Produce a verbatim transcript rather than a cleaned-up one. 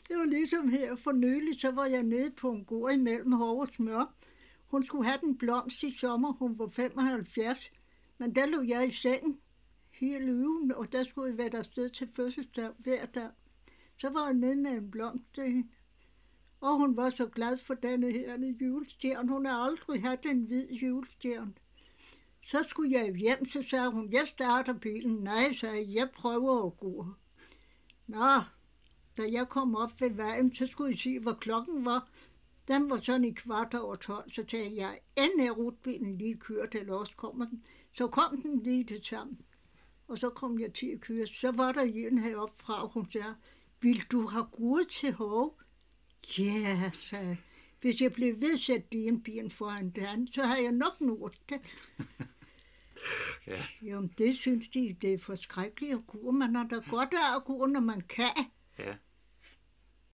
Det var ligesom her for nylig, så var jeg nede på en gård imellem Hov og Smør. Hun skulle have den blomst i sommer, hun var femoghalvfjerds, men der lå jeg i sengen hele ugen, og der skulle jeg være der sted til fødselsdag hver dag. Så var jeg nede med en blomst til hende, og hun var så glad for denne her julestjerne. Hun har aldrig haft en hvid julestjerne. Så skulle jeg hjem, så sagde hun, jeg starter bilen. Nej, sagde jeg, jeg prøver at gå. Nå, da jeg kom op ved vejen, så skulle jeg se, hvad klokken var. Den var sådan i kvart over tolv, så sagde jeg, end er rutbilen lige kørt, eller også kommer den. Så kom den lige til sammen. Og så kom jeg til at køre. Så var der en heroppe fra, og hun sagde, vil du have gået til Hov? Ja, sagde jeg. Hvis jeg blev ved at sætte din bil foran den, så har jeg nok nået det. Ja. Jamen, det synes de, det er forskrækkeligt at gå. Man har da godt af at gå, når man kan.